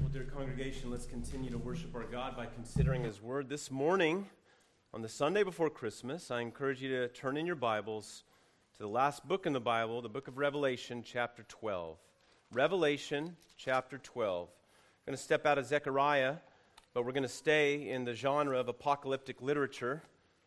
Well, dear congregation, let's continue to worship our God by considering His Word. This morning, on the Sunday before Christmas, I encourage you to turn in your Bibles to the last book in the Bible, the book of Revelation, chapter 12. Revelation, chapter 12. I'm going to step out of Zechariah, but we're going to stay in the genre of apocalyptic literature.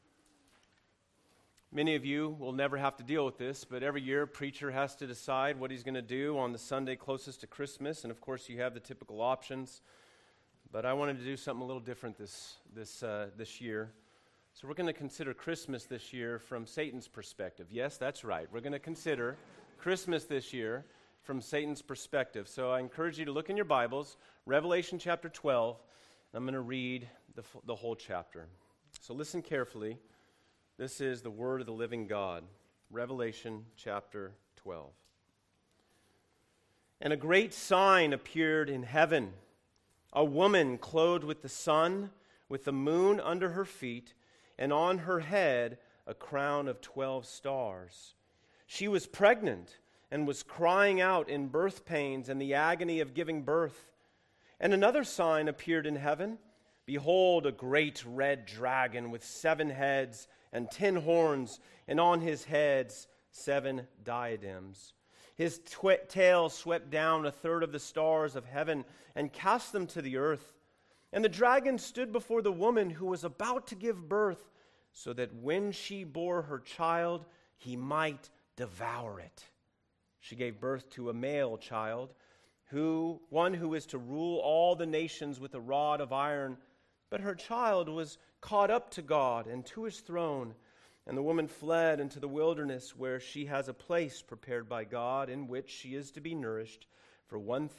Many of you will never have to deal with this, but every year a preacher has to decide what he's going to do on the Sunday closest to Christmas, and of course you have the typical options. But I wanted to do something a little different this year. So we're going to consider Christmas this year from Satan's perspective. Yes, that's right. We're going to consider Christmas this year from Satan's perspective. So I encourage you to look in your Bibles, Revelation chapter 12. I'm going to read the whole chapter. So listen carefully. This is the word of the living God. Revelation chapter 12. And a great sign appeared in heaven, a woman clothed with the sun, with the moon under her feet, and on her head a crown of 12 stars. She was pregnant and was crying out in birth pains and the agony of giving birth. And another sign appeared in heaven. Behold, a great red dragon with 7 heads and 10 horns, and on his heads 7 diadems. His tail swept down a third of the stars of heaven and cast them to the earth. And the dragon stood before the woman who was about to give birth, so that when she bore her child, he might devour it. She gave birth to a male child, one who is to rule all the nations with a rod of iron. But her child was caught up to God and to his throne. And the woman fled into the wilderness, where she has a place prepared by God, in which she is to be nourished for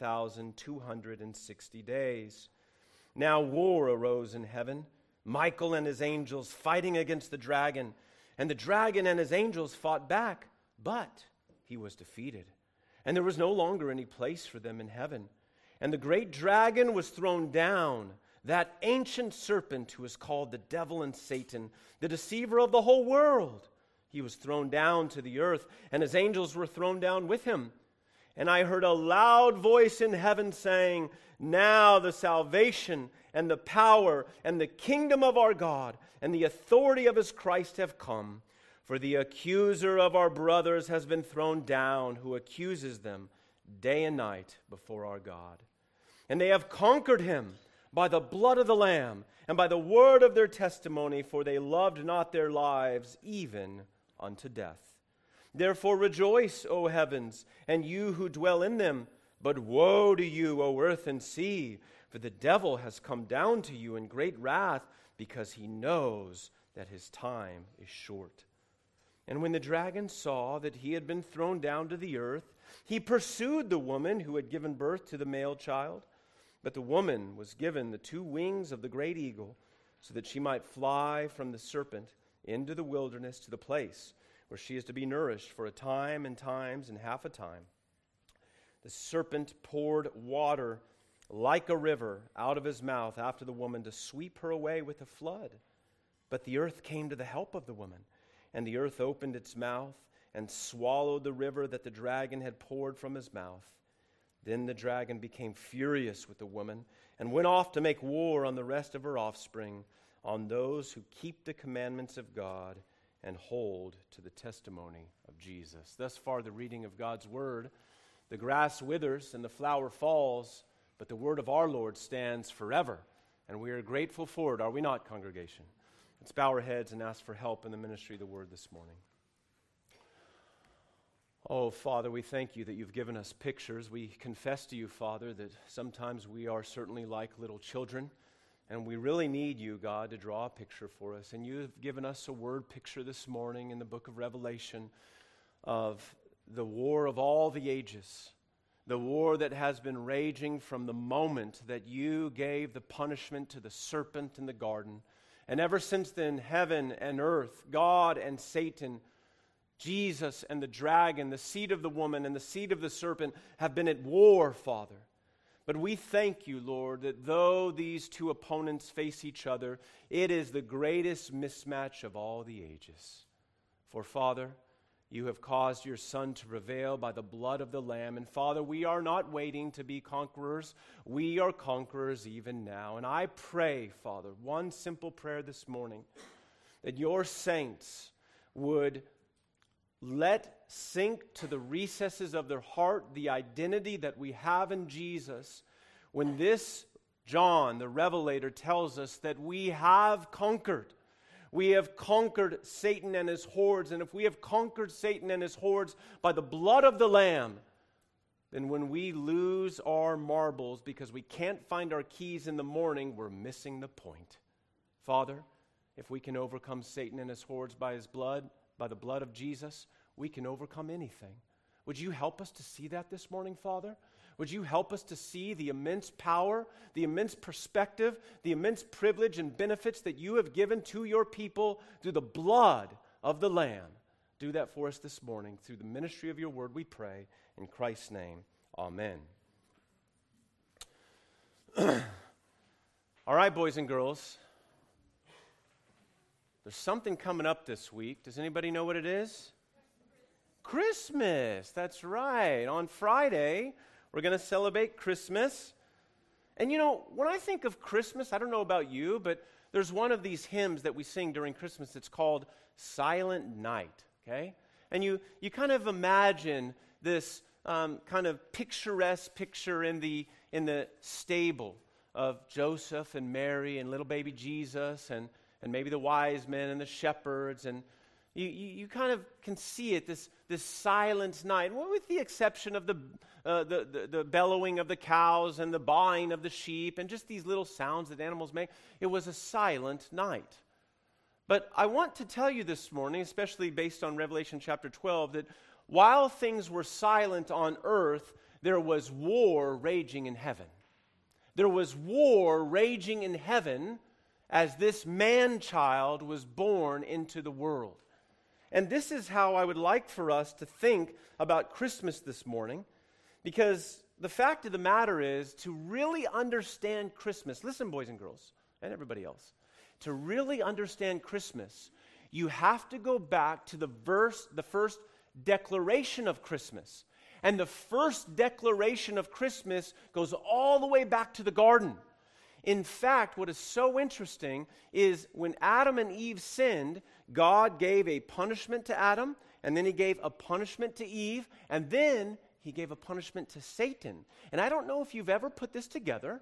1,260 days. Now war arose in heaven, Michael and his angels fighting against the dragon. And the dragon and his angels fought back, but he was defeated. And there was no longer any place for them in heaven. And the great dragon was thrown down, that ancient serpent who is called the devil and Satan, the deceiver of the whole world. He was thrown down to the earth, and his angels were thrown down with him. And I heard a loud voice in heaven saying, now the salvation and the power and the kingdom of our God and the authority of his Christ have come. For the accuser of our brothers has been thrown down, who accuses them day and night before our God. And they have conquered him by the blood of the Lamb, and by the word of their testimony, for they loved not their lives even unto death. Therefore rejoice, O heavens, and you who dwell in them. But woe to you, O earth and sea, for the devil has come down to you in great wrath, because he knows that his time is short. And when the dragon saw that he had been thrown down to the earth, he pursued the woman who had given birth to the male child. But the woman was given the 2 wings of the great eagle, so that she might fly from the serpent into the wilderness to the place where she is to be nourished for a time and times and half a time. The serpent poured water like a river out of his mouth after the woman to sweep her away with a flood. But the earth came to the help of the woman, and the earth opened its mouth and swallowed the river that the dragon had poured from his mouth. Then the dragon became furious with the woman and went off to make war on the rest of her offspring, on those who keep the commandments of God and hold to the testimony of Jesus. Thus far, the reading of God's word. The grass withers and the flower falls, but the word of our Lord stands forever. And we are grateful for it, are we not, congregation? Let's bow our heads and ask for help in the ministry of the word this morning. Oh, Father, we thank you that you've given us pictures. We confess to you, Father, that sometimes we are certainly like little children, and we really need you, God, to draw a picture for us. And you've given us a word picture this morning in the book of Revelation of the war of all the ages, the war that has been raging from the moment that you gave the punishment to the serpent in the garden. And ever since then, heaven and earth, God and Satan, Jesus and the dragon, the seed of the woman and the seed of the serpent have been at war, Father. But we thank you, Lord, that though these 2 opponents face each other, it is the greatest mismatch of all the ages. For, Father, You have caused your Son to prevail by the blood of the Lamb. And Father, we are not waiting to be conquerors. We are conquerors even now. And I pray, Father, one simple prayer this morning, that your saints would let sink to the recesses of their heart the identity that we have in Jesus when this John, the Revelator, tells us that we have conquered. We have conquered Satan and his hordes. And if we have conquered Satan and his hordes by the blood of the Lamb, then when we lose our marbles because we can't find our keys in the morning, we're missing the point. Father, if we can overcome Satan and his hordes by his blood, by the blood of Jesus, we can overcome anything. Would you help us to see that this morning, Father? Would you help us to see the immense power, the immense perspective, the immense privilege and benefits that you have given to your people through the blood of the Lamb? Do that for us this morning. Through the ministry of your word, we pray. In Christ's name, amen. All right, boys and girls. There's something coming up this week. Does anybody know what it is? Christmas. That's right. On Friday, we're going to celebrate Christmas. And you know, when I think of Christmas, I don't know about you, but there's one of these hymns that we sing during Christmas. It's called Silent Night, okay? And you kind of imagine this kind of picturesque picture in the stable of Joseph and Mary and little baby Jesus and maybe the wise men and the shepherds, and you kind of can see it, this silent night, well, with the exception of the bellowing of the cows and the baaing of the sheep and just these little sounds that animals make. It was a silent night. But I want to tell you this morning, especially based on Revelation chapter 12, that while things were silent on earth, there was war raging in heaven. There was war raging in heaven as this man-child was born into the world. And this is how I would like for us to think about Christmas this morning, because the fact of the matter is, to really understand Christmas, listen, boys and girls, and everybody else, to really understand Christmas, you have to go back to the first declaration of Christmas. And the first declaration of Christmas goes all the way back to the garden. In fact, what is so interesting is when Adam and Eve sinned, God gave a punishment to Adam, and then he gave a punishment to Eve, and then he gave a punishment to Satan. And I don't know if you've ever put this together,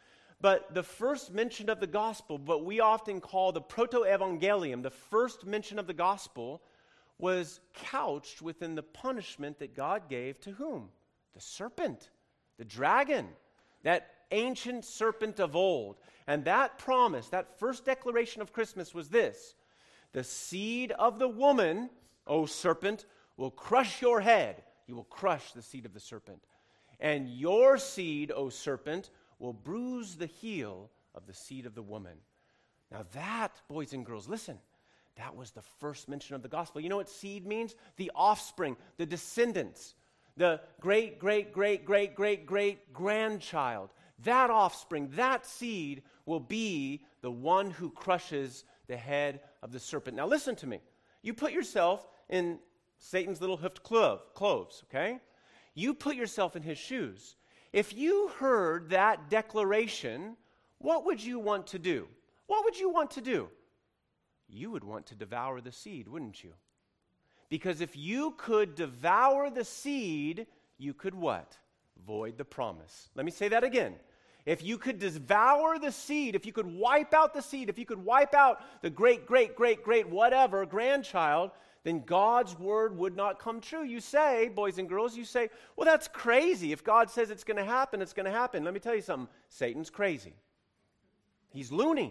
but the first mention of the gospel, what we often call the proto-evangelium, the first mention of the gospel, was couched within the punishment that God gave to whom? The serpent, the dragon, that ancient serpent of old. And that promise, that first declaration of Christmas was this: the seed of the woman, O serpent, will crush your head. You will crush the seed of the serpent. And your seed, O serpent, will bruise the heel of the seed of the woman. Now that, boys and girls, listen, that was the first mention of the gospel. You know what seed means? The offspring, the descendants, the great, great, great, great, great, great grandchild. That offspring, that seed will be the one who crushes the head of the serpent. Now listen to me. You put yourself in Satan's little hoofed cloves, okay? You put yourself in his shoes. If you heard that declaration, what would you want to do? What would you want to do? You would want to devour the seed, wouldn't you? Because if you could devour the seed, you could what? Void the promise. Let me say that again. If you could devour the seed, if you could wipe out the seed, if you could wipe out the great, great, great, great, whatever grandchild, then God's word would not come true. You say, boys and girls, you say, well, that's crazy. If God says it's going to happen, it's going to happen. Let me tell you something. Satan's crazy. He's loony.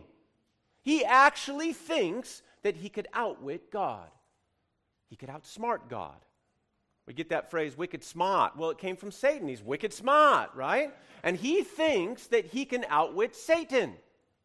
He actually thinks that he could outwit God. He could outsmart God. We get that phrase, wicked smart. Well, it came from Satan. He's wicked smart, right? And he thinks that he can outwit Satan.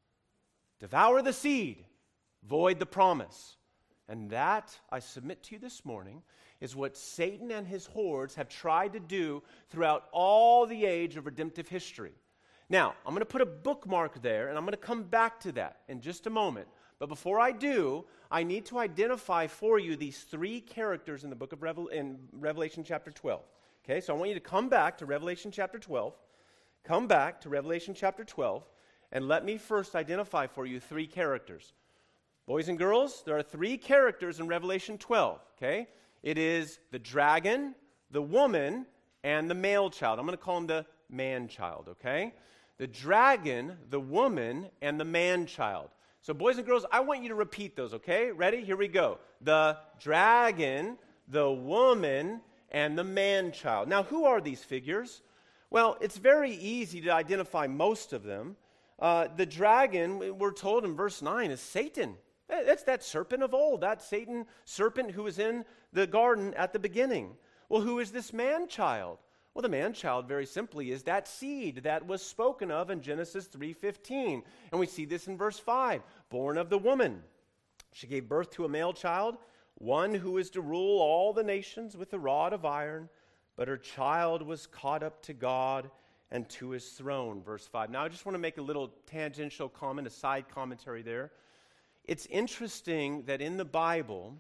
Devour the seed, void the promise. And that, I submit to you this morning, is what Satan and his hordes have tried to do throughout all the age of redemptive history. Now, I'm going to put a bookmark there, and I'm going to come back to that in just a moment. But before I do, I need to identify for you these three characters in the book of Revelation chapter 12. Okay, so I want you to come back to Revelation chapter 12. Come back to Revelation chapter 12, and let me first identify for you three characters. Boys and girls, there are three characters in Revelation 12, okay? It is the dragon, the woman, and the male child. I'm going to call him the man-child, okay? The dragon, the woman, and the man-child. So boys and girls, I want you to repeat those, okay? Ready? Here we go. The dragon, the woman, and the man-child. Now, who are these figures? Well, it's very easy to identify most of them. The dragon, we're told in verse 9, is Satan. That's that serpent of old, that Satan serpent who was in the garden at the beginning. Well, who is this man-child? Well, the man-child, very simply, is that seed that was spoken of in Genesis 3:15. And we see this in verse 5, born of the woman. She gave birth to a male child, one who is to rule all the nations with a rod of iron. But her child was caught up to God and to his throne. Verse 5. Now, I just want to make a little tangential comment, a side commentary there. It's interesting that in the Bible,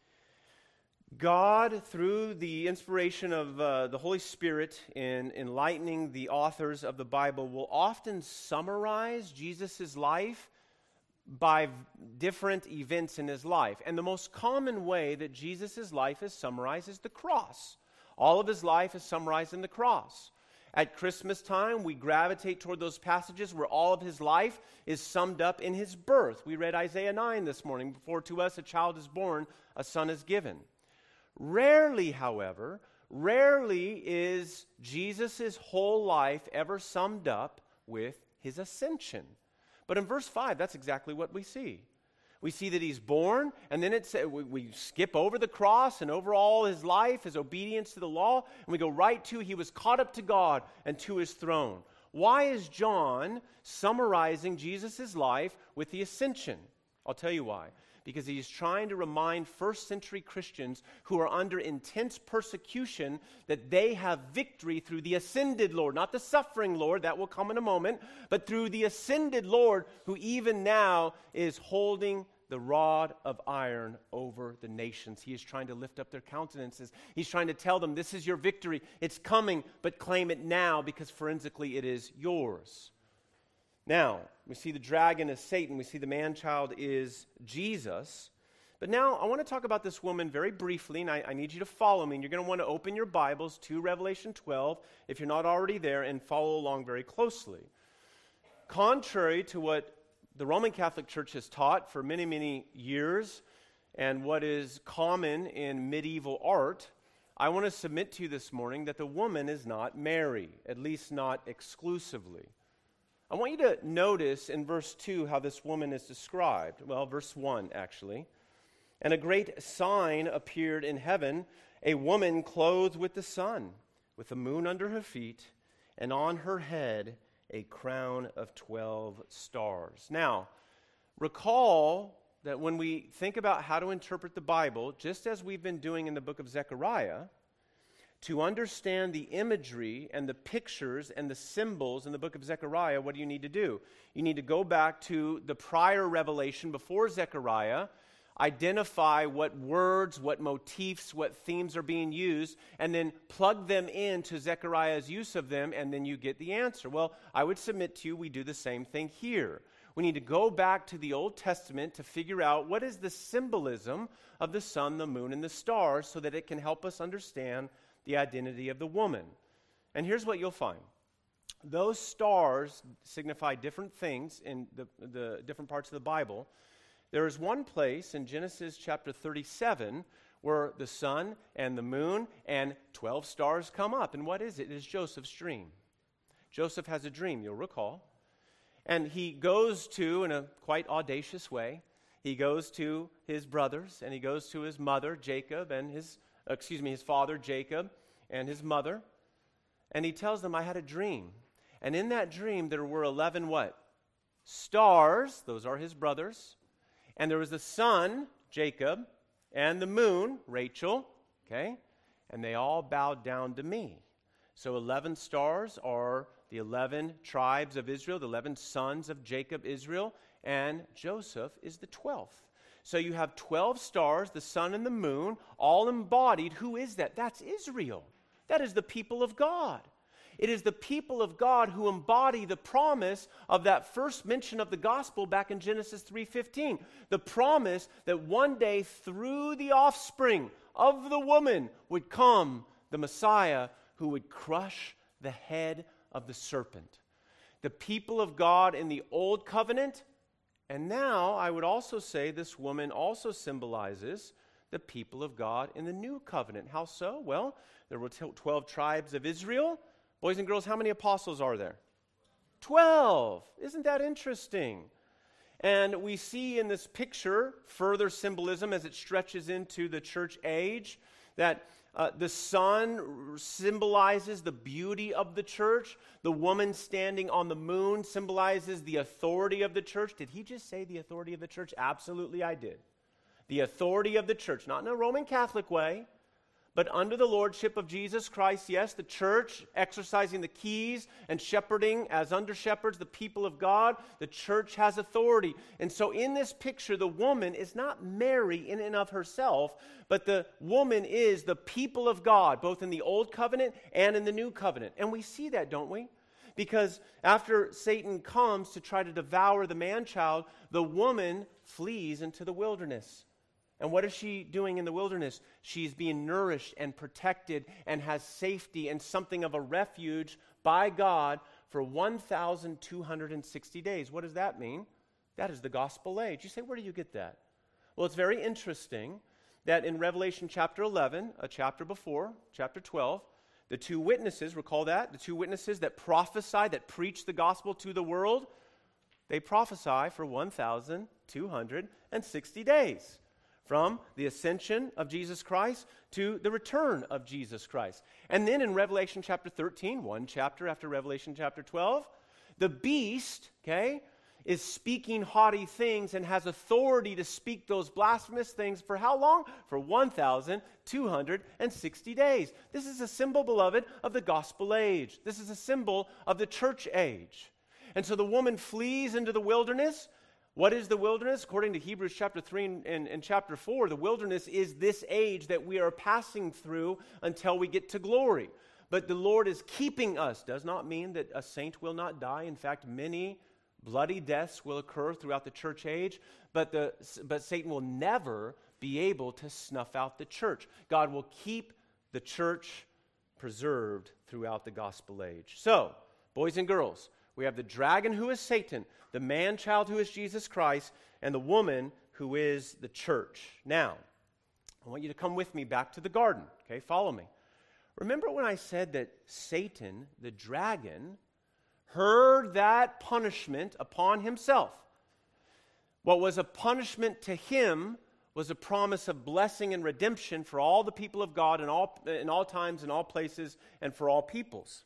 God, through the inspiration of the Holy Spirit in enlightening the authors of the Bible, will often summarize Jesus' life by different events in his life. And the most common way that Jesus' life is summarized is the cross. All of his life is summarized in the cross. At Christmas time, we gravitate toward those passages where all of his life is summed up in his birth. We read Isaiah 9 this morning. For to us a child is born, a son is given. Rarely, however, is Jesus' whole life ever summed up with his ascension. But in verse 5, that's exactly what we see. We see that he's born, and then we skip over the cross and over all his life, his obedience to the law, and we go right to he was caught up to God and to his throne. Why is John summarizing Jesus' life with the ascension? I'll tell you why. Because he's trying to remind first century Christians who are under intense persecution that they have victory through the ascended Lord, not the suffering Lord, that will come in a moment, but through the ascended Lord who even now is holding the rod of iron over the nations. He is trying to lift up their countenances. He's trying to tell them, this is your victory. It's coming, but claim it now because forensically it is yours. Now, we see the dragon is Satan. We see the man-child is Jesus. But now I want to talk about this woman very briefly, and I need you to follow me. And you're going to want to open your Bibles to Revelation 12, if you're not already there, and follow along very closely. Contrary to what the Roman Catholic Church has taught for many, many years, and what is common in medieval art, I want to submit to you this morning that the woman is not Mary, at least not exclusively. I want you to notice in verse 2 how this woman is described. Well, verse 1, actually. And a great sign appeared in heaven, a woman clothed with the sun, with the moon under her feet, and on her head a crown of 12 stars. Now, recall that when we think about how to interpret the Bible, just as we've been doing in the book of Zechariah, to understand the imagery and the pictures and the symbols in the book of Zechariah, what do you need to do? You need to go back to the prior revelation before Zechariah, identify what words, what motifs, what themes are being used, and then plug them into Zechariah's use of them, and then you get the answer. Well, I would submit to you we do the same thing here. We need to go back to the Old Testament to figure out what is the symbolism of the sun, the moon, and the stars so that it can help us understand the identity of the woman. And here's what you'll find. Those stars signify different things in the different parts of the Bible. There is one place in Genesis chapter 37 where the sun and the moon and 12 stars come up. And what is it? It is Joseph's dream. Joseph has a dream, you'll recall. And he goes to, in a quite audacious way, he goes to his brothers and he goes to his mother, Jacob, and his father, Jacob, and his mother. And he tells them, I had a dream. And in that dream, there were 11 what? Stars. Those are his brothers. And there was the sun, Jacob, and the moon, Rachel. Okay? And they all bowed down to me. So 11 stars are the 11 tribes of Israel, the 11 sons of Jacob, Israel. and Joseph is the 12th. So you have 12 stars, the sun and the moon, all embodied. Who is that? That's Israel. That is the people of God. It is the people of God who embody the promise of that first mention of the gospel back in Genesis 3:15. The promise that one day through the offspring of the woman would come the Messiah who would crush the head of the serpent. The people of God in the Old Covenant, and now I would also say this woman also symbolizes the people of God in the New Covenant. How so? Well, there were 12 tribes of Israel. Boys and girls, how many apostles are there? 12. Isn't that interesting? And we see in this picture further symbolism as it stretches into the church age, that the sun symbolizes the beauty of the church. The woman standing on the moon symbolizes the authority of the church. Did he just say the authority of the church? Absolutely, I did. The authority of the church, not in a Roman Catholic way, but under the lordship of Jesus Christ. Yes, the church exercising the keys and shepherding as under shepherds the people of God. The church has authority. And so in this picture, the woman is not Mary in and of herself, but the woman is the people of God, both in the Old Covenant and in the New Covenant. And we see that, don't we? Because after Satan comes to try to devour the man-child, the woman flees into the wilderness. And what is she doing in the wilderness? She's being nourished and protected and has safety and something of a refuge by God for 1,260 days. What does that mean? That is the gospel age. You say, where do you get that? Well, it's very interesting that in Revelation chapter 11, a chapter before, chapter 12, the two witnesses, recall that? The two witnesses that prophesy, that preach the gospel to the world, they prophesy for 1,260 days. From the ascension of Jesus Christ to the return of Jesus Christ. And then in Revelation chapter 13, one chapter after Revelation chapter 12, the beast, is speaking haughty things and has authority to speak those blasphemous things for how long? For 1,260 days. This is a symbol, beloved, of the gospel age. This is a symbol of the church age. And so the woman flees into the wilderness. What is the wilderness? According to Hebrews chapter 3 and chapter 4, the wilderness is this age that we are passing through until we get to glory. But the Lord is keeping us. Does not mean that a saint will not die. In fact, many bloody deaths will occur throughout the church age, but Satan will never be able to snuff out the church. God will keep the church preserved throughout the gospel age. So, boys and girls, we have the dragon who is Satan, the man-child who is Jesus Christ, and the woman who is the church. Now, I want you to come with me back to the garden. Okay, follow me. Remember when I said that Satan, the dragon, heard that punishment upon himself? What was a punishment to him was a promise of blessing and redemption for all the people of God in all times, in all places, and for all peoples.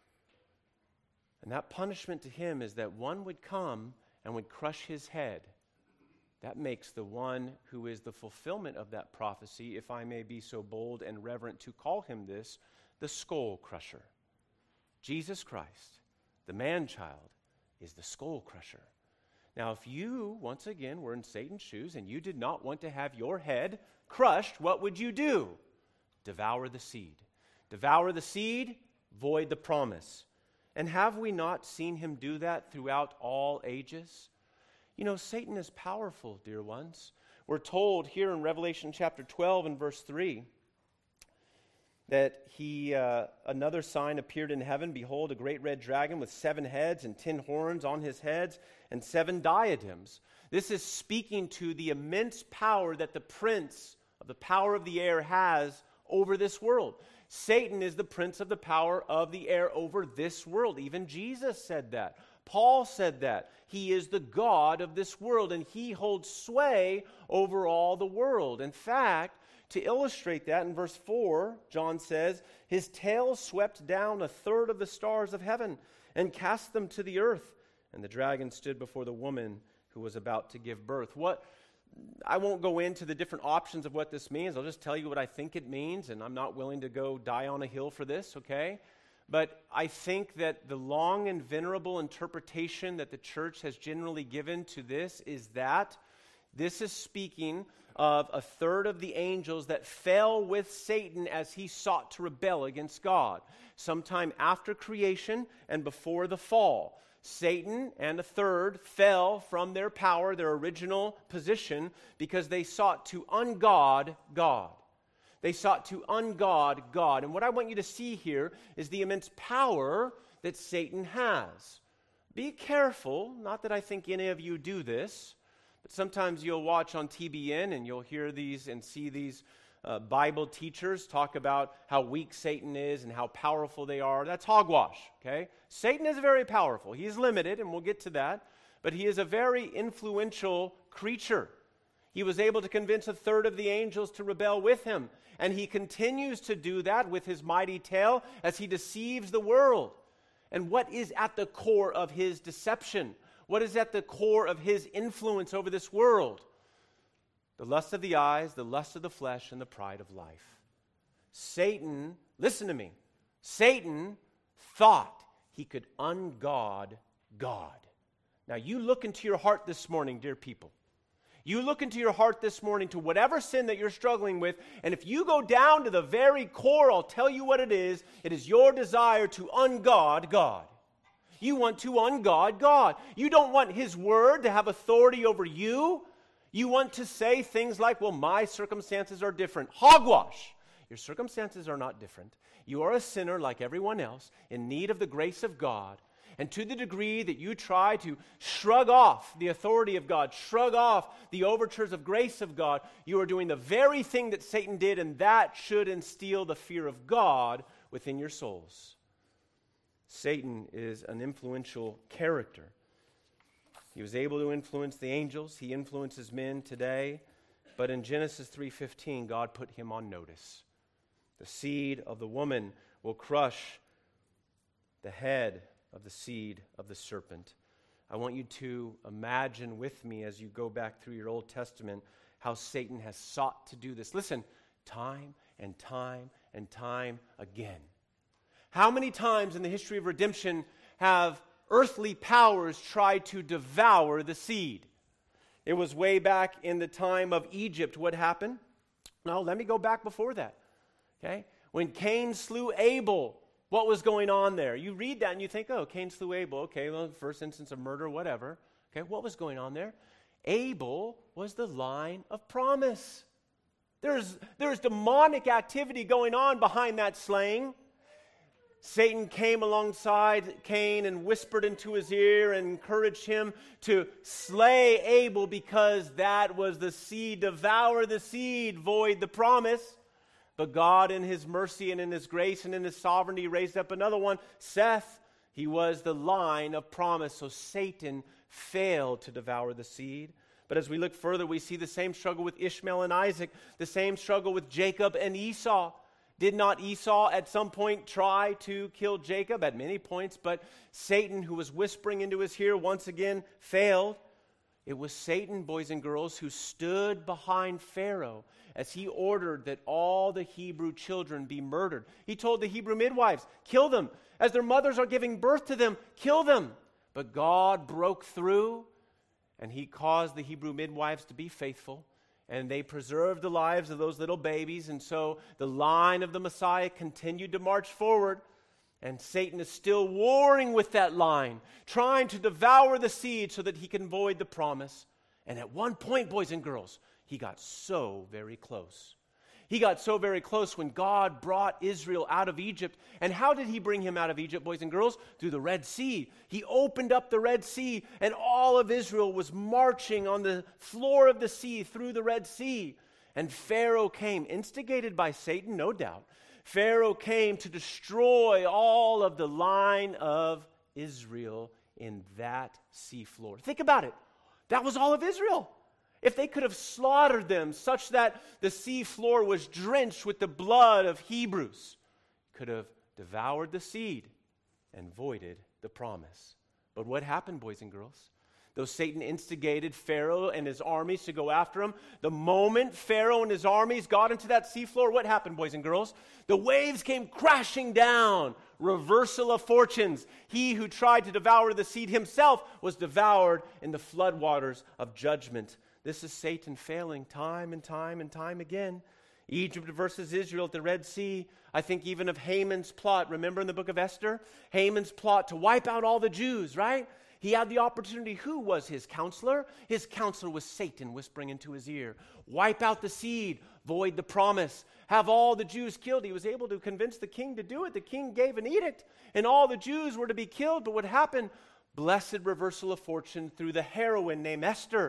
And that punishment to him is that one would come and would crush his head. That makes the one who is the fulfillment of that prophecy, if I may be so bold and reverent to call him this, the skull crusher. Jesus Christ, the man-child, is the skull crusher. Now, if you, once again, were in Satan's shoes and you did not want to have your head crushed, what would you do? Devour the seed. Devour the seed, void the promise. And have we not seen him do that throughout all ages? You know, Satan is powerful, dear ones. We're told here in Revelation chapter 12 and verse 3 that another sign appeared in heaven. Behold, a great red dragon with 7 heads and 10 horns on his heads and 7 diadems. This is speaking to the immense power that the prince of the power of the air has over this world. Satan is the prince of the power of the air over this world. Even Jesus said that. Paul said that. He is the God of this world, and he holds sway over all the world. In fact, to illustrate that, in verse 4, John says, his tail swept down 1/3 of the stars of heaven and cast them to the earth. And the dragon stood before the woman who was about to give birth. I won't go into the different options of what this means. I'll just tell you what I think it means, and I'm not willing to go die on a hill for this, okay? But I think that the long and venerable interpretation that the church has generally given to this is that this is speaking of a third of the angels that fell with Satan as he sought to rebel against God. Sometime after creation and before the fall, Satan and a third fell from their power, their original position, because they sought to ungod God. They sought to ungod God. And what I want you to see here is the immense power that Satan has. Be careful, not that I think any of you do this, but sometimes you'll watch on TBN and you'll hear these and see these Bible teachers talk about how weak Satan is and how powerful they are. That's hogwash, okay? Satan is very powerful. He is limited, and we'll get to that, but he is a very influential creature. He was able to convince a third of the angels to rebel with him, and he continues to do that with his mighty tail as he deceives the world. And what is at the core of his deception? What is at the core of his influence over this world? The lust of the eyes, the lust of the flesh, and the pride of life. Satan, listen to me, Satan thought he could ungod God. Now you look into your heart this morning, dear people. You look into your heart this morning to whatever sin that you're struggling with, and if you go down to the very core, I'll tell you what it is. It is your desire to ungod God. You want to ungod God. You don't want His Word to have authority over you. You want to say things like, well, my circumstances are different. Hogwash. Your circumstances are not different. You are a sinner like everyone else in need of the grace of God. And to the degree that you try to shrug off the authority of God, shrug off the overtures of grace of God, you are doing the very thing that Satan did, and that should instill the fear of God within your souls. Satan is an influential character. He was able to influence the angels. He influences men today. But in Genesis 3:15, God put him on notice. The seed of the woman will crush the head of the seed of the serpent. I want you to imagine with me as you go back through your Old Testament how Satan has sought to do this. Listen, time and time and time again. How many times in the history of redemption have earthly powers tried to devour the seed? It was way back in the time of Egypt. What happened? No, let me go back before that. Okay? When Cain slew Abel, what was going on there? You read that and you think, oh, Cain slew Abel. Okay, well, first instance of murder, whatever. Okay, what was going on there? Abel was the line of promise. There's demonic activity going on behind that slaying. Satan came alongside Cain and whispered into his ear and encouraged him to slay Abel because that was the seed. Devour the seed, void the promise. But God, in His mercy and in His grace and in His sovereignty, raised up another one, Seth. He was the line of promise. So Satan failed to devour the seed. But as we look further, we see the same struggle with Ishmael and Isaac, the same struggle with Jacob and Esau. Did not Esau at some point try to kill Jacob? At many points, but Satan, who was whispering into his ear, once again failed. It was Satan, boys and girls, who stood behind Pharaoh as he ordered that all the Hebrew children be murdered. He told the Hebrew midwives, kill them. As their mothers are giving birth to them, kill them. But God broke through, and He caused the Hebrew midwives to be faithful, and they preserved the lives of those little babies, and so the line of the Messiah continued to march forward. And Satan is still warring with that line, trying to devour the seed so that he can void the promise. And at one point, boys and girls, he got so very close. He got so very close when God brought Israel out of Egypt. And how did He bring him out of Egypt, boys and girls? Through the Red Sea. He opened up the Red Sea, and all of Israel was marching on the floor of the sea through the Red Sea. And Pharaoh came, instigated by Satan, no doubt. Pharaoh came to destroy all of the line of Israel in that seafloor. Think about it. That was all of Israel. If they could have slaughtered them such that the seafloor was drenched with the blood of Hebrews, could have devoured the seed and voided the promise. But what happened, boys and girls? Though Satan instigated Pharaoh and his armies to go after him, the moment Pharaoh and his armies got into that seafloor, what happened, boys and girls? The waves came crashing down, reversal of fortunes. He who tried to devour the seed himself was devoured in the floodwaters of judgment. This is Satan failing time and time and time again. Egypt versus Israel at the Red Sea. I think even of Haman's plot. Remember in the book of Esther? Haman's plot to wipe out all the Jews, right? He had the opportunity. Who was his counselor? His counselor was Satan whispering into his ear. Wipe out the seed, void the promise, have all the Jews killed. He was able to convince the king to do it. The king gave an edict, and all the Jews were to be killed. But what happened? Blessed reversal of fortune through the heroine named Esther.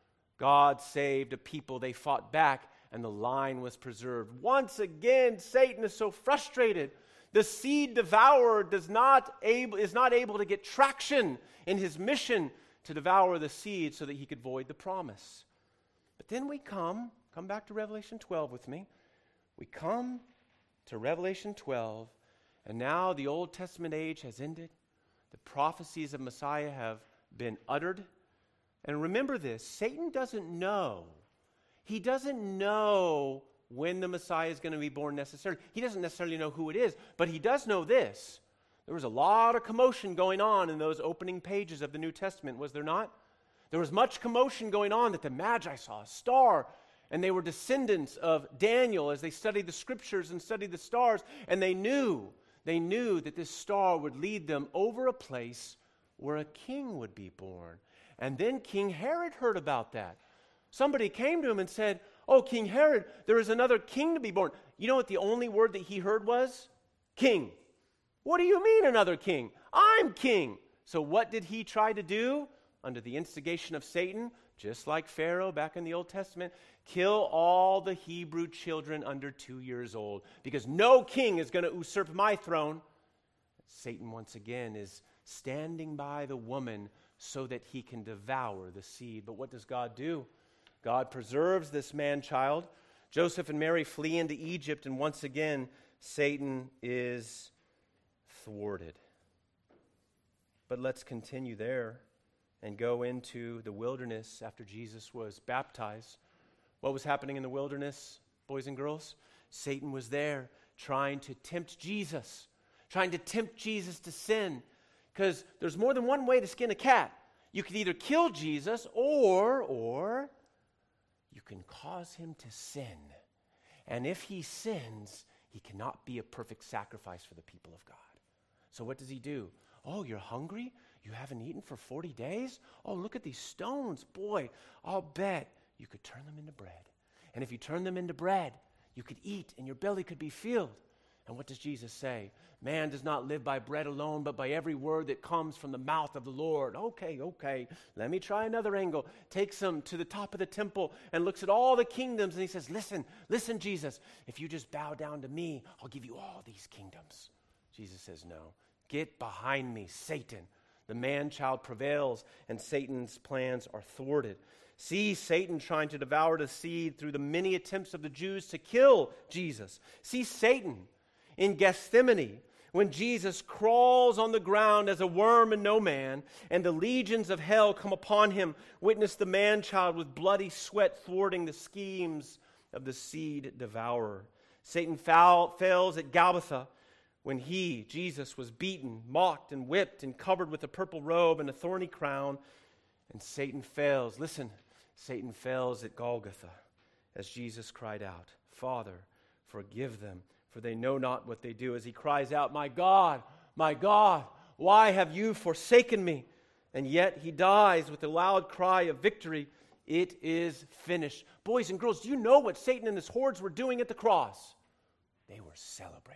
God saved a people. They fought back, and the line was preserved. Once again, Satan is so frustrated. The seed devourer is not able to get traction in his mission to devour the seed so that he could void the promise. But then we come back to Revelation 12 with me. We come to Revelation 12, and now the Old Testament age has ended. The prophecies of Messiah have been uttered. And remember this, Satan doesn't know. He doesn't know when the Messiah is going to be born necessarily. He doesn't necessarily know who it is, but he does know this. There was a lot of commotion going on in those opening pages of the New Testament, was there not? There was much commotion going on that the Magi saw a star, and they were descendants of Daniel as they studied the scriptures and studied the stars, and they knew that this star would lead them over a place where a king would be born. And then King Herod heard about that. Somebody came to him and said, "Oh, King Herod, there is another king to be born." You know what the only word that he heard was? King. What do you mean another king? I'm king. So what did he try to do? Under the instigation of Satan, just like Pharaoh back in the Old Testament, kill all the Hebrew children under 2 years old, because no king is going to usurp my throne. Satan once again is standing by the woman so that he can devour the seed. But what does God do? God preserves this man-child. Joseph and Mary flee into Egypt, and once again, Satan is thwarted. But let's continue there and go into the wilderness after Jesus was baptized. What was happening in the wilderness, boys and girls? Satan was there trying to tempt Jesus to sin. Because there's more than one way to skin a cat. You could either kill Jesus or you can cause him to sin. And if he sins, he cannot be a perfect sacrifice for the people of God. So what does he do? Oh, you're hungry? You haven't eaten for 40 days? Oh, look at these stones. Boy, I'll bet you could turn them into bread. And if you turn them into bread, you could eat and your belly could be filled. And what does Jesus say? Man does not live by bread alone, but by every word that comes from the mouth of the Lord. Okay. Let me try another angle. Takes him to the top of the temple and looks at all the kingdoms. And he says, listen, Jesus, if you just bow down to me, I'll give you all these kingdoms. Jesus says, no. Get behind me, Satan. The man-child prevails, and Satan's plans are thwarted. See Satan trying to devour the seed through the many attempts of the Jews to kill Jesus. See Satan in Gethsemane when Jesus crawls on the ground as a worm and no man, and the legions of hell come upon him. Witness the man-child with bloody sweat thwarting the schemes of the seed devourer. Satan fails at Golgotha when he, Jesus, was beaten, mocked, and whipped, and covered with a purple robe and a thorny crown. And Satan fails. Listen, Satan fails at Golgotha as Jesus cried out, "Father, forgive them, for they know not what they do." As he cries out, my God, why have you forsaken me?" And yet he dies with a loud cry of victory. It is finished. Boys and girls, do you know what Satan and his hordes were doing at the cross? They were celebrating.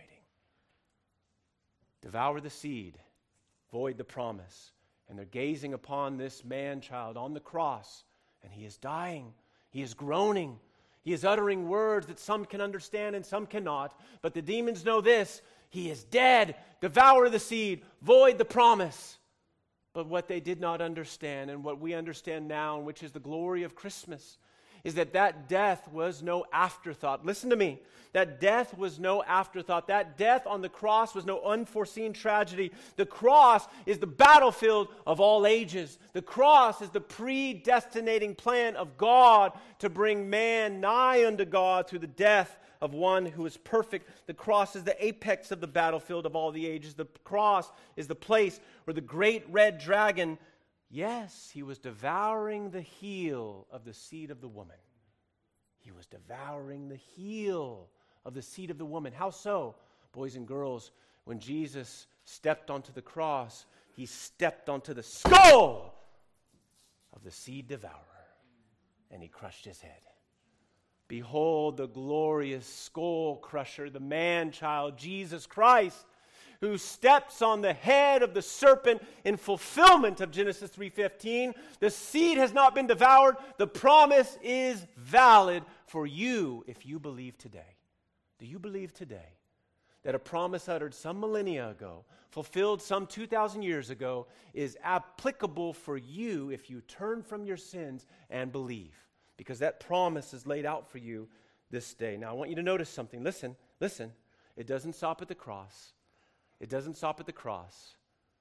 Devour the seed, void the promise. And they're gazing upon this man-child on the cross, and he is dying. He is groaning. He is uttering words that some can understand and some cannot. But the demons know this: he is dead. Devour the seed, void the promise. But what they did not understand, and what we understand now, and which is the glory of Christmas, is that death was no afterthought. Listen to me. That death was no afterthought. That death on the cross was no unforeseen tragedy. The cross is the battlefield of all ages. The cross is the predestinating plan of God to bring man nigh unto God through the death of one who is perfect. The cross is the apex of the battlefield of all the ages. The cross is the place where the great red dragon, yes, he was devouring the heel of the seed of the woman. He was devouring the heel of the seed of the woman. How so? Boys and girls, when Jesus stepped onto the cross, he stepped onto the skull of the seed devourer, and he crushed his head. Behold the glorious skull crusher, the man-child, Jesus Christ, who steps on the head of the serpent in fulfillment of Genesis 3:15. The seed has not been devoured. The promise is valid for you if you believe today. Do you believe today that a promise uttered some millennia ago, fulfilled some 2,000 years ago, is applicable for you if you turn from your sins and believe? Because that promise is laid out for you this day. Now, I want you to notice something. Listen. It doesn't stop at the cross. It doesn't stop at the cross.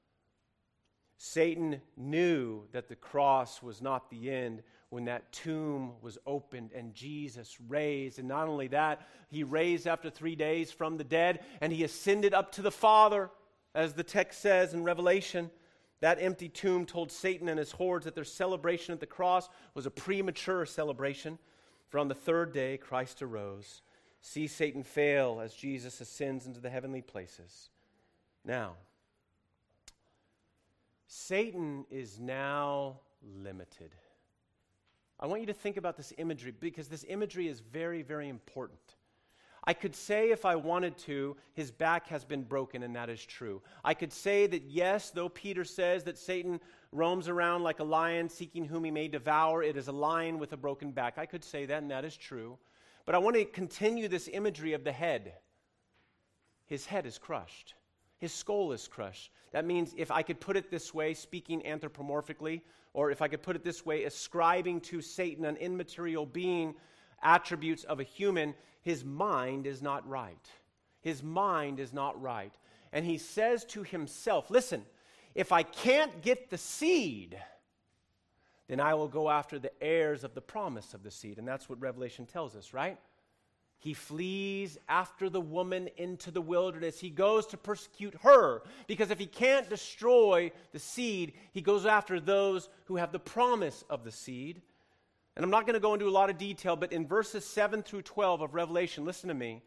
Satan knew that the cross was not the end when that tomb was opened and Jesus raised. And not only that, he raised after 3 days from the dead, and he ascended up to the Father, as the text says in Revelation. That empty tomb told Satan and his hordes that their celebration at the cross was a premature celebration. For on the third day, Christ arose. See Satan fail as Jesus ascends into the heavenly places. Now, Satan is now limited. I want you to think about this imagery, because this imagery is very, very important. I could say, if I wanted to, his back has been broken, and that is true. I could say that, yes, though Peter says that Satan roams around like a lion seeking whom he may devour, it is a lion with a broken back. I could say that, and that is true. But I want to continue this imagery of the head. His head is crushed. His skull is crushed. That means, if I could put it this way, speaking anthropomorphically, or if I could put it this way, ascribing to Satan, an immaterial being, attributes of a human, his mind is not right. His mind is not right. And he says to himself, listen, if I can't get the seed, then I will go after the heirs of the promise of the seed. And that's what Revelation tells us, right? He flees after the woman into the wilderness. He goes to persecute her, because if he can't destroy the seed, he goes after those who have the promise of the seed. And I'm not going to go into a lot of detail, but in verses 7 through 12 of Revelation, listen to me.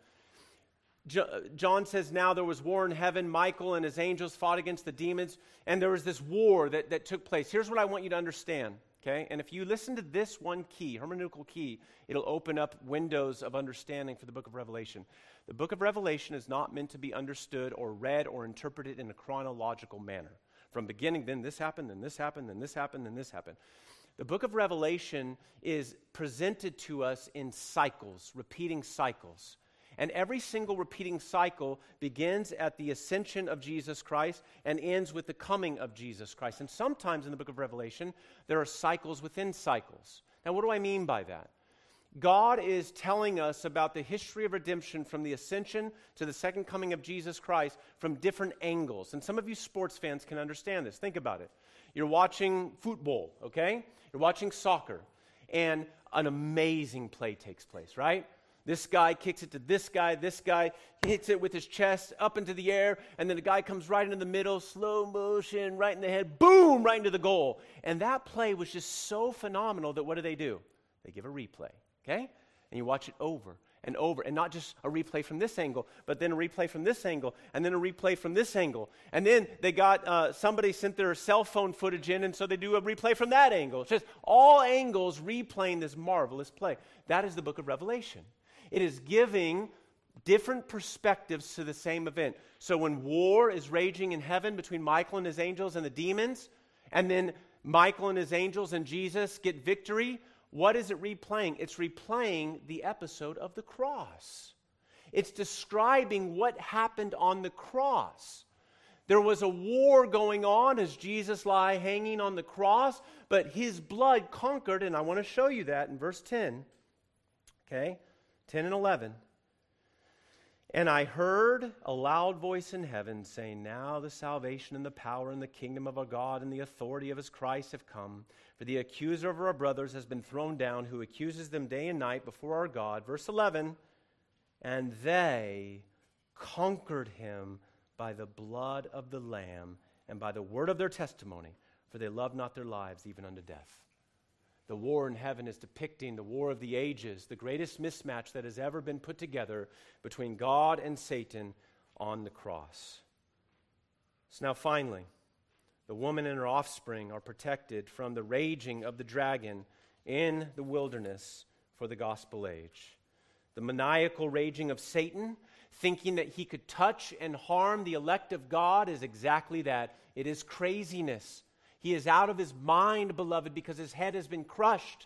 John says, now there was war in heaven. Michael and his angels fought against the demons, and there was this war that took place. Here's what I want you to understand, okay? And if you listen to this one key, hermeneutical key, it'll open up windows of understanding for the book of Revelation. The book of Revelation is not meant to be understood or read or interpreted in a chronological manner. From beginning, then this happened, then this happened, then this happened, then this happened. The book of Revelation is presented to us in cycles, repeating cycles. And every single repeating cycle begins at the ascension of Jesus Christ and ends with the coming of Jesus Christ. And sometimes in the book of Revelation, there are cycles within cycles. Now, what do I mean by that? God is telling us about the history of redemption from the ascension to the second coming of Jesus Christ from different angles. And some of you sports fans can understand this. Think about it. You're watching football, okay? You're watching soccer, and an amazing play takes place, right? This guy kicks it to this guy hits it with his chest up into the air, and then the guy comes right into the middle, slow motion, right in the head, boom, right into the goal. And that play was just so phenomenal that what do? They give a replay, okay? And you watch it over and over, and not just a replay from this angle, but then a replay from this angle, and then a replay from this angle. And then they got, somebody sent their cell phone footage in, and so they do a replay from that angle. It's just all angles replaying this marvelous play. That is the book of Revelation. It is giving different perspectives to the same event. So when war is raging in heaven between Michael and his angels and the demons, and then Michael and his angels and Jesus get victory, what is it replaying? It's replaying the episode of the cross. It's describing what happened on the cross. There was a war going on as Jesus lay hanging on the cross, but his blood conquered, and I want to show you that in verse 10. Okay? 10 and 11. And I heard a loud voice in heaven saying, now the salvation and the power and the kingdom of our God and the authority of his Christ have come. For the accuser of our brothers has been thrown down, who accuses them day and night before our God. Verse 11, and they conquered him by the blood of the Lamb and by the word of their testimony, for they loved not their lives even unto death. The war in heaven is depicting the war of the ages, the greatest mismatch that has ever been put together between God and Satan on the cross. So now finally, the woman and her offspring are protected from the raging of the dragon in the wilderness for the gospel age. The maniacal raging of Satan, thinking that he could touch and harm the elect of God, is exactly that. It is craziness. He is out of his mind, beloved, because his head has been crushed.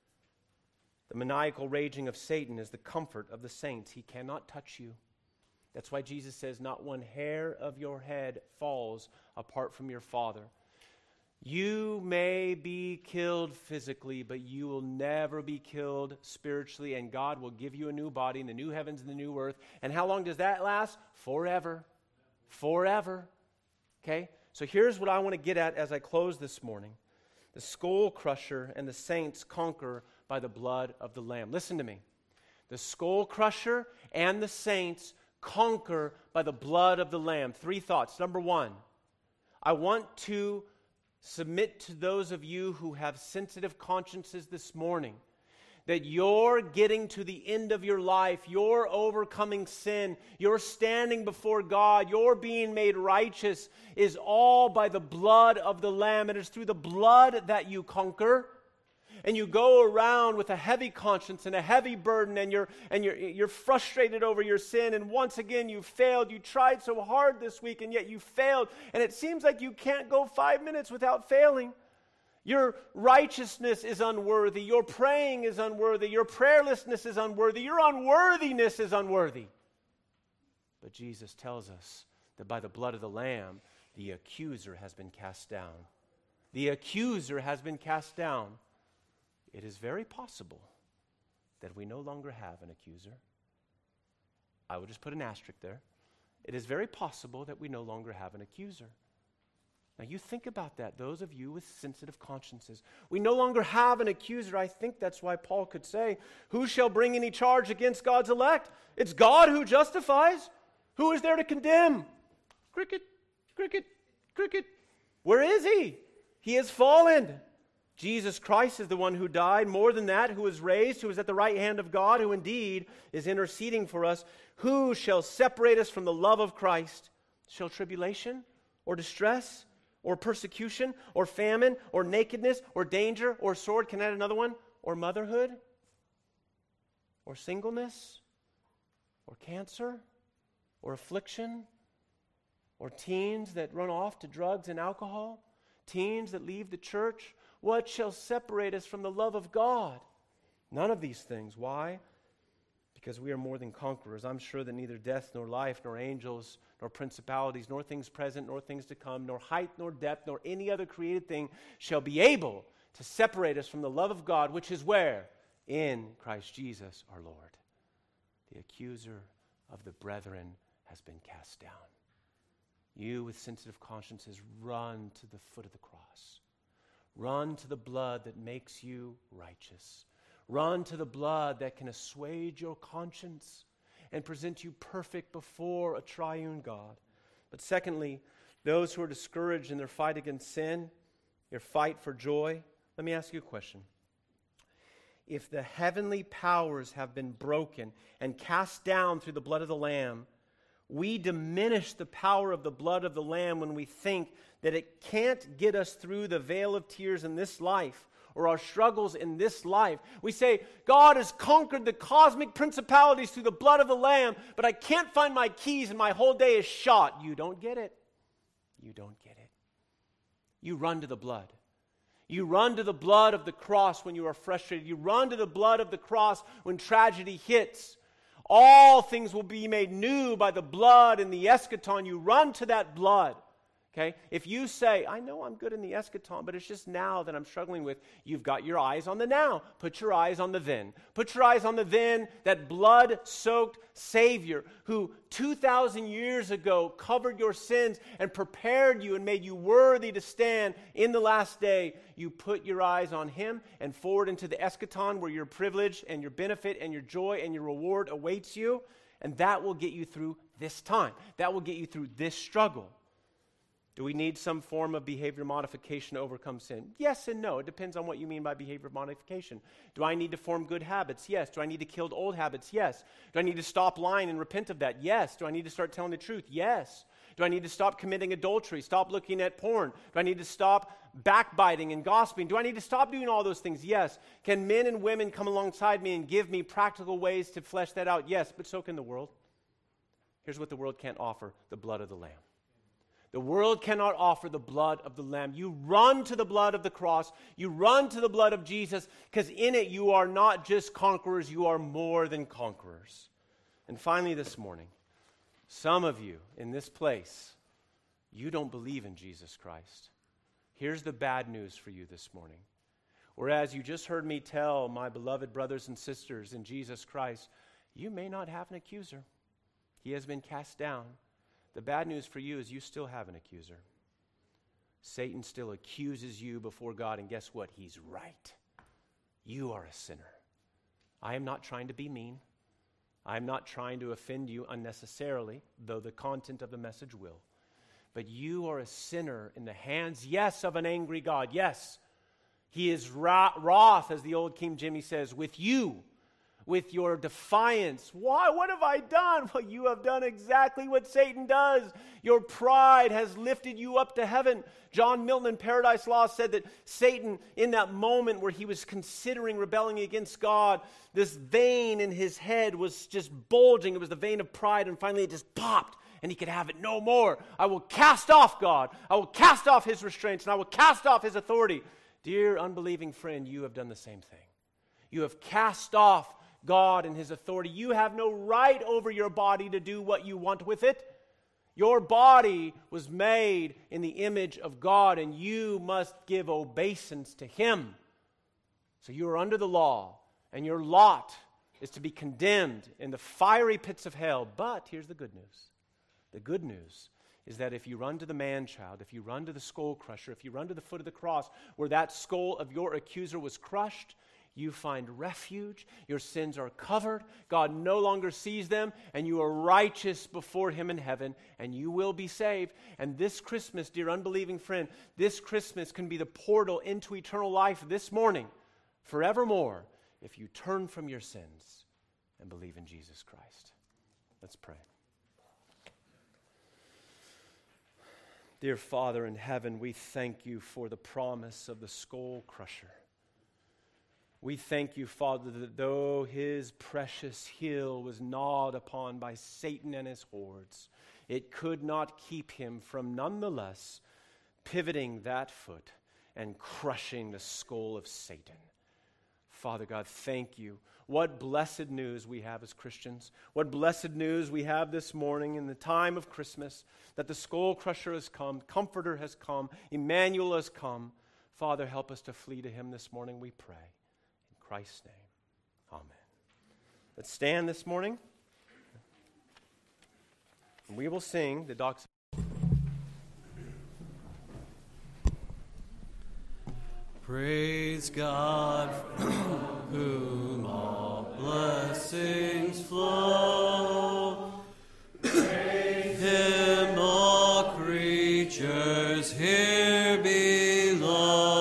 The maniacal raging of Satan is the comfort of the saints. He cannot touch you. That's why Jesus says, not one hair of your head falls apart from your Father. You may be killed physically, but you will never be killed spiritually, and God will give you a new body in the new heavens and the new earth. And how long does that last? Forever. Forever. Okay? So here's what I want to get at as I close this morning. The skull crusher and the saints conquer by the blood of the Lamb. Listen to me. The skull crusher and the saints conquer by the blood of the Lamb. 3 thoughts. Number 1, I want to submit to those of you who have sensitive consciences this morning that you're getting to the end of your life, you're overcoming sin, you're standing before God, you're being made righteous is all by the blood of the Lamb. It is through the blood that you conquer. And you go around with a heavy conscience and a heavy burden, and you're frustrated over your sin, and once again you failed. You tried so hard this week, and yet you failed, and it seems like you can't go 5 minutes without failing. Your righteousness is unworthy. Your praying is unworthy. Your prayerlessness is unworthy. Your unworthiness is unworthy. But Jesus tells us that by the blood of the Lamb, the accuser has been cast down. The accuser has been cast down. It is very possible that we no longer have an accuser. I will just put an asterisk there. It is very possible that we no longer have an accuser. Now you think about that, those of you with sensitive consciences. We no longer have an accuser. I think that's why Paul could say, who shall bring any charge against God's elect? It's God who justifies. Who is there to condemn? Cricket, cricket, cricket. Where is he? He has fallen. Jesus Christ is the one who died. More than that, who was raised, who is at the right hand of God, who indeed is interceding for us. Who shall separate us from the love of Christ? Shall tribulation or distress or persecution or famine or nakedness or danger or sword? Can I add another one? Or motherhood? Or singleness? Or cancer? Or affliction? Or teens that run off to drugs and alcohol? Teens that leave the church? What shall separate us from the love of God? None of these things. Why? Because we are more than conquerors. I'm sure that neither death nor life nor angels nor principalities nor things present nor things to come nor height nor depth nor any other created thing shall be able to separate us from the love of God, which is where? In Christ Jesus our Lord. The accuser of the brethren has been cast down. You with sensitive consciences, run to the foot of the cross. Run to the blood that makes you righteous. Run to the blood that can assuage your conscience and present you perfect before a triune God. But secondly, those who are discouraged in their fight against sin, their fight for joy, let me ask you a question. If the heavenly powers have been broken and cast down through the blood of the Lamb, we diminish the power of the blood of the Lamb when we think that it can't get us through the veil of tears in this life or our struggles in this life. We say, God has conquered the cosmic principalities through the blood of the Lamb, but I can't find my keys and my whole day is shot. You don't get it. You don't get it. You run to the blood. You run to the blood of the cross when you are frustrated. You run to the blood of the cross when tragedy hits. All things will be made new by the blood in the eschaton. You run to that blood. Okay? If you say, I know I'm good in the eschaton, but it's just now that I'm struggling with, you've got your eyes on the now. Put your eyes on the then. Put your eyes on the then, that blood-soaked Savior who 2,000 years ago covered your sins and prepared you and made you worthy to stand in the last day. You put your eyes on Him and forward into the eschaton where your privilege and your benefit and your joy and your reward awaits you. And that will get you through this time. That will get you through this struggle. Do we need some form of behavior modification to overcome sin? Yes and no. It depends on what you mean by behavior modification. Do I need to form good habits? Yes. Do I need to kill old habits? Yes. Do I need to stop lying and repent of that? Yes. Do I need to start telling the truth? Yes. Do I need to stop committing adultery? Stop looking at porn? Do I need to stop backbiting and gossiping? Do I need to stop doing all those things? Yes. Can men and women come alongside me and give me practical ways to flesh that out? Yes, but so can the world. Here's what the world can't offer: the blood of the Lamb. The world cannot offer the blood of the Lamb. You run to the blood of the cross. You run to the blood of Jesus, because in it you are not just conquerors, you are more than conquerors. And finally this morning, some of you in this place, you don't believe in Jesus Christ. Here's the bad news for you this morning. Whereas you just heard me tell my beloved brothers and sisters in Jesus Christ, you may not have an accuser. He has been cast down. The bad news for you is you still have an accuser. Satan still accuses you before God, and guess what? He's right. You are a sinner. I am not trying to be mean. I am not trying to offend you unnecessarily, though the content of the message will. But you are a sinner in the hands, yes, of an angry God. Yes, he is wroth, as the old King Jimmy says, with you. With your defiance. Why? What have I done? Well, you have done exactly what Satan does. Your pride has lifted you up to heaven. John Milton in Paradise Lost said that Satan, in that moment where he was considering rebelling against God, this vein in his head was just bulging. It was the vein of pride, and finally it just popped, and he could have it no more. I will cast off God. I will cast off his restraints, and I will cast off his authority. Dear unbelieving friend, you have done the same thing. You have cast off God and his authority. You have no right over your body to do what you want with it. Your body was made in the image of God, and you must give obeisance to him. So you are under the law, and your lot is to be condemned in the fiery pits of hell. But here's the good news. The good news is that if you run to the man-child, if you run to the skull crusher, if you run to the foot of the cross where that skull of your accuser was crushed, you find refuge, your sins are covered, God no longer sees them, and you are righteous before him in heaven, and you will be saved. And this Christmas, dear unbelieving friend, this Christmas can be the portal into eternal life this morning, forevermore, if you turn from your sins and believe in Jesus Christ. Let's pray. Dear Father in heaven, we thank you for the promise of the skull crusher. We thank you, Father, that though his precious heel was gnawed upon by Satan and his hordes, it could not keep him from nonetheless pivoting that foot and crushing the skull of Satan. Father God, thank you. What blessed news we have as Christians. What blessed news we have this morning in the time of Christmas, that the skull crusher has come, Comforter has come, Emmanuel has come. Father, help us to flee to him this morning, we pray. Christ's name. Amen. Let's stand this morning, and we will sing the doxology. Praise God.